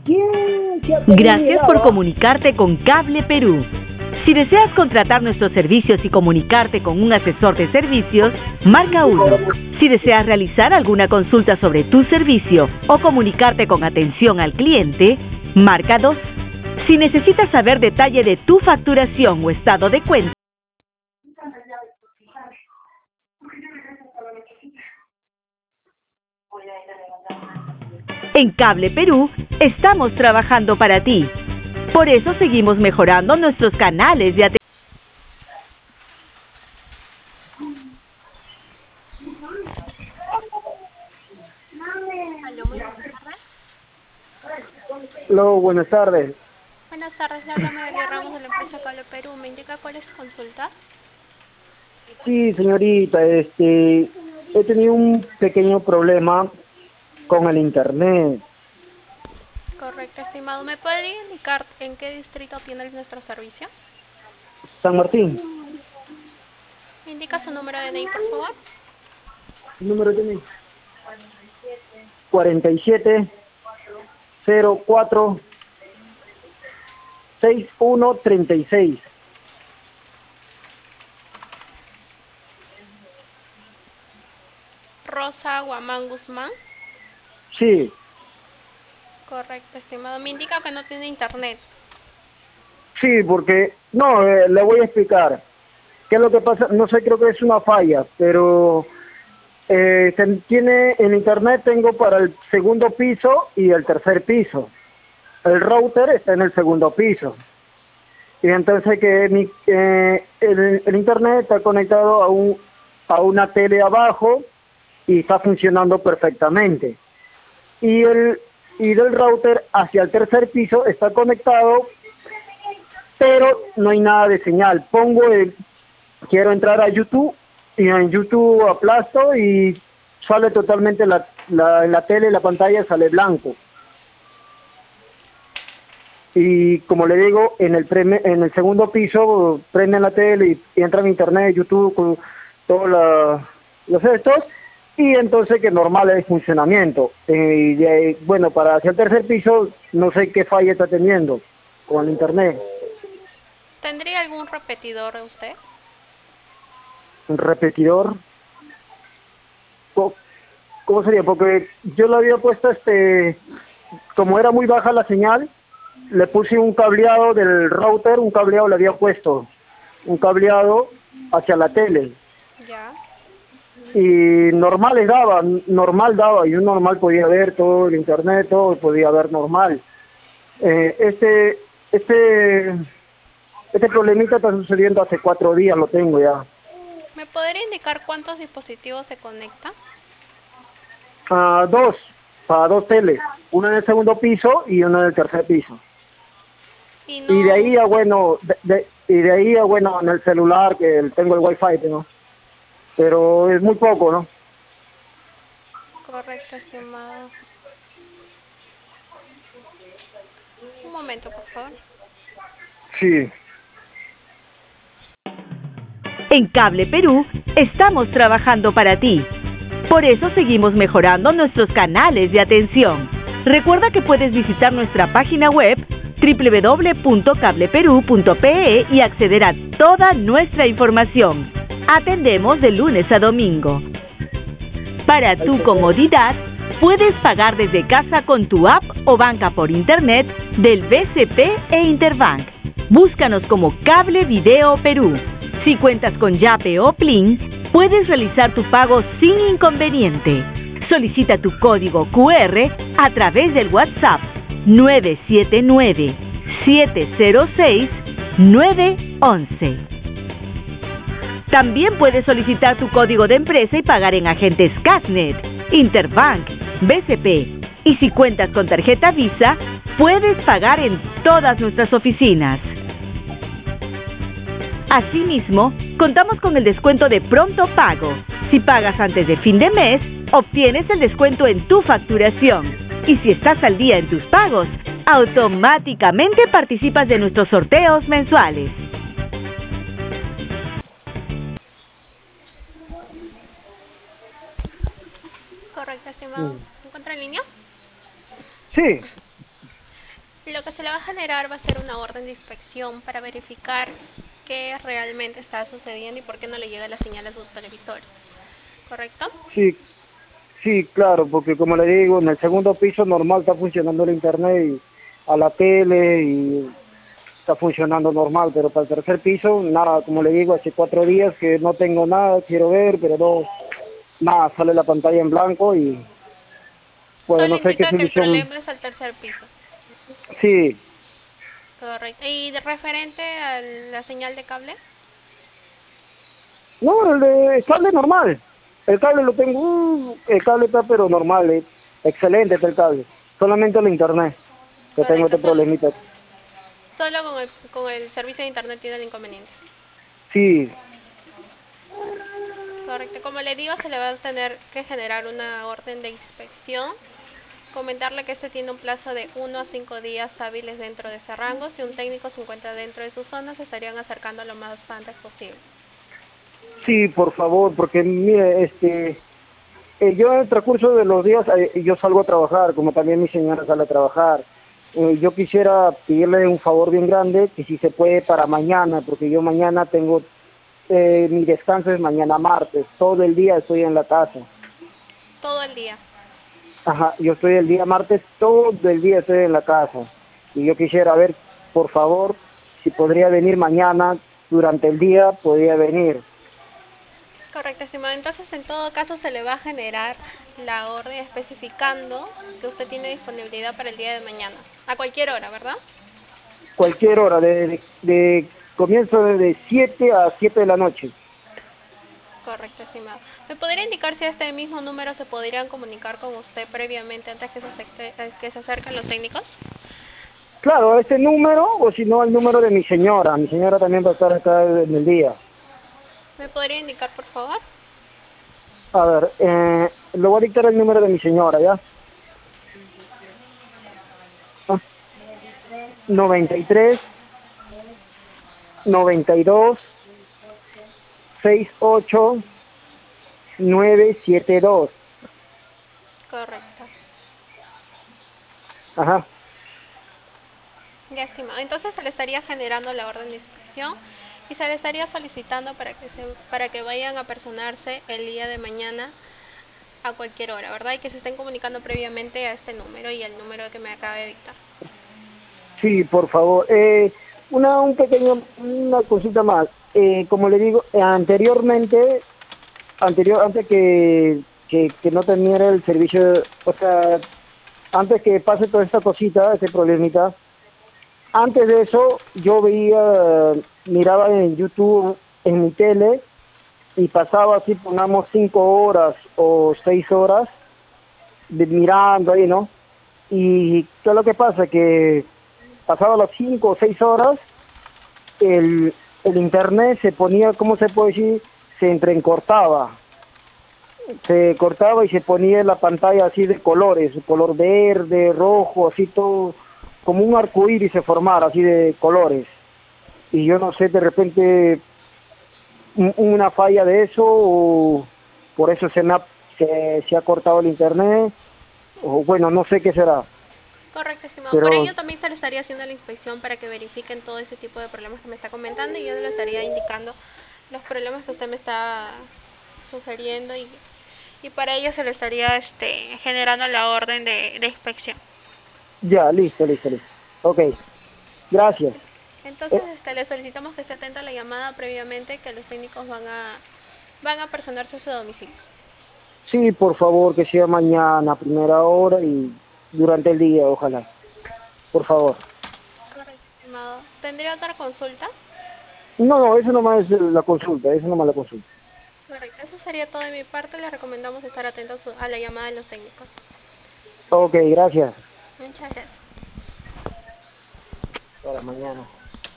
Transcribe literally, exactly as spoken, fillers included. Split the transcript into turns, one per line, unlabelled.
¿Quién? ¿Qué
Gracias por
oportunidad?
comunicarte con Cable Perú. Si deseas contratar nuestros servicios y comunicarte con un asesor de servicios, marca uno. Si deseas realizar alguna consulta sobre tu servicio o comunicarte con atención al cliente, marca dos. Si necesitas saber detalle de tu facturación o estado de cuenta, en Cable Perú estamos trabajando para ti. Por eso seguimos mejorando nuestros canales de atención.
Aló, muy buenas tardes.
Hello, buenas tardes.
Buenas tardes, le habla María Ramos de la empresa Cable Perú. ¿Me indica cuál es su consulta?
Sí, señorita, este, he tenido un pequeño problema con el internet.
Correcto, estimado. ¿Me podría indicar en qué distrito tiene nuestro servicio?
San Martín,
¿Me indica su número de D N I, por favor?
¿qué número tiene? cuarenta y siete cero cuatro sesenta y uno treinta y seis.
Rosa Guamán Guzmán.
Sí,
Correcto, estimado. Me indica que no tiene internet.
sí, porque, no, eh, le voy a explicar. ¿Qué es lo que pasa? No sé, creo que es una falla, pero eh, se tiene en internet tengo para el segundo piso y el tercer piso. El router está en el segundo piso. Y entonces que mi, eh, el, el internet está conectado a, un, a una tele abajo y está funcionando perfectamente. Y el y del router hacia el tercer piso está conectado, pero no hay nada de señal. Pongo el, quiero entrar a YouTube y en YouTube aplasto y sale totalmente la, la, la tele, la pantalla sale blanco. Y como le digo, en el preme, en el segundo piso prenden la tele y, y entra en internet, YouTube, con todos la, los estos, y entonces que normal es funcionamiento. Eh, y de ahí, bueno, para hacia el tercer piso, no sé qué falla está teniendo con el internet.
¿Tendría algún repetidor usted?
Un repetidor, ¿cómo, cómo sería? Porque yo lo había puesto, este, como era muy baja la señal, le puse un cableado del router, un cableado le había puesto, un cableado hacia la tele.
Ya.
Y normales daba, normal daba, y un normal podía ver todo el internet, todo podía ver normal. Eh, este, este, este problemita está sucediendo hace cuatro días, lo tengo ya.
¿Me podría indicar cuántos dispositivos se conectan?
Ah, dos, para dos teles, una en el segundo piso y una en el tercer piso.
Y
Y de
no...
ahí a bueno, de, de- y de ahí a bueno en el celular que tengo el wifi, ¿no? Pero es muy poco, ¿no?
Correcto, estimado. Un momento, por favor.
Sí.
En Cable Perú estamos trabajando para ti. Por eso seguimos mejorando nuestros canales de atención. Recuerda que puedes visitar nuestra página web doble u doble u doble u punto cable perú punto pe e y acceder a toda nuestra información. Atendemos de lunes a domingo. Para tu comodidad, puedes pagar desde casa con tu app o banca por internet del B C P e Interbank. Búscanos como Cable Video Perú. Si cuentas con Yape o Plin, puedes realizar tu pago sin inconveniente. Solicita tu código cu erre a través del WhatsApp nueve siete nueve, siete cero seis, nueve once. También puedes solicitar tu código de empresa y pagar en agentes Casnet, Interbank, B C P. Y si cuentas con tarjeta Visa, puedes pagar en todas nuestras oficinas. Asimismo, contamos con el descuento de pronto pago. Si pagas antes de fin de mes, obtienes el descuento en tu facturación. Y si estás al día en tus pagos, automáticamente participas de nuestros sorteos mensuales.
Correcto, estimado. ¿Se encuentra en línea?
Sí.
Lo que se le va a generar va a ser una orden de inspección para verificar qué realmente está sucediendo y por qué no le llega la señal a sus televisores. ¿Correcto?
Sí, sí, claro, porque como le digo, en el segundo piso normal está funcionando el internet y a la tele y está funcionando normal, pero para el tercer piso, nada, como le digo, hace cuatro días que no tengo nada, quiero ver, pero no, nada, sale la pantalla en blanco y pues
Solo
no sé qué
indica que el
solución.
problema es al tercer piso.
Sí,
Correcto. ¿Y de referente a la señal de cable?
no, el, de, el cable normal, el cable lo tengo, uh, el cable está pero normal, eh, excelente está el cable, solamente el internet, que tengo
Correcto.
este
Solo,
problemita.
solo con el, con el servicio de internet tiene el inconveniente.
Sí,
Correcto. Como le digo, se le va a tener que generar una orden de inspección. Comentarle que este tiene un plazo de uno a cinco días hábiles dentro de ese rango. Si un técnico se encuentra dentro de su zona, se estarían acercando lo más antes posible.
sí, por favor, porque mire, este, eh, yo en el transcurso de los días, eh, yo salgo a trabajar, como también mi señora sale a trabajar. Eh, yo quisiera pedirle un favor bien grande, que si se puede para mañana, porque yo mañana tengo, eh, mi descanso es mañana martes, todo el día estoy en la casa.
Todo el día.
Ajá, yo estoy el día martes, todo el día estoy en la casa. Y yo quisiera ver, por favor, si podría venir mañana, durante el día, podría venir.
Correcto, estimado. Entonces, en todo caso, se le va a generar la orden especificando que usted tiene disponibilidad para el día de mañana. A cualquier hora, ¿verdad?
Cualquier hora, de, de, de comienzo de siete a siete de la noche.
Correcto, estimado. ¿Me podría indicar si a este mismo número se podrían comunicar con usted previamente antes que se, acerque- eh, que se acerquen los técnicos?
Claro, este número, o si no, el número de mi señora. Mi señora también va a estar acá en el día.
¿Me podría indicar, por favor?
A ver, eh, le voy a dictar el número de mi señora, ¿ya? Ah, noventa y tres, noventa y dos, sesenta y ocho, nueve siete dos.
Correcto.
Ajá.
Ya, estimado. Entonces se le estaría generando la orden de inspección y se le estaría solicitando para que se, para que vayan a personarse el día de mañana a cualquier hora, ¿verdad? Y que se estén comunicando previamente a este número y al número que me acaba de dictar.
Sí, por favor. Eh, una, un pequeño, una cosita más. Eh, como le digo, eh, anteriormente, anterior, antes que, que, que no tenía el servicio, o sea, antes que pase toda esta cosita, este problemita, antes de eso yo veía, miraba en YouTube, en mi tele, y pasaba así, pongamos cinco horas o seis horas de, mirando ahí, ¿no? Y ¿qué es lo que pasa? Que pasaba las cinco o seis horas, el, el internet se ponía, ¿cómo se puede decir? Se entrecortaba, se cortaba y se ponía la pantalla así de colores, color verde, rojo, así todo, como un arcoíris se formara, así de colores. Y yo no sé, de repente, un- una falla de eso, o por eso se, me ha, se, se ha cortado el internet, o bueno, no sé qué será,
Correcto, estimado. Por
pero
ello también se le estaría haciendo la inspección para que verifiquen todo ese tipo de problemas que me está comentando y yo le estaría indicando los problemas que usted me está sugiriendo y, y para ello se le estaría este, generando la orden de, de inspección.
ya, listo, listo, listo. Ok, gracias.
Entonces
Eh,
este, le solicitamos que esté atenta a la llamada previamente que los técnicos van a, van a personarse a su domicilio.
Sí, por favor, que sea mañana a primera hora y durante el día, ojalá. Por favor.
Correcto, estimado. ¿Tendría otra consulta?
No, no, eso nomás es la consulta, eso nomás la consulta.
Correcto, eso sería todo de mi parte. Les recomendamos estar atentos a su- a la llamada de los técnicos.
Ok, gracias.
Muchas gracias.
Para mañana.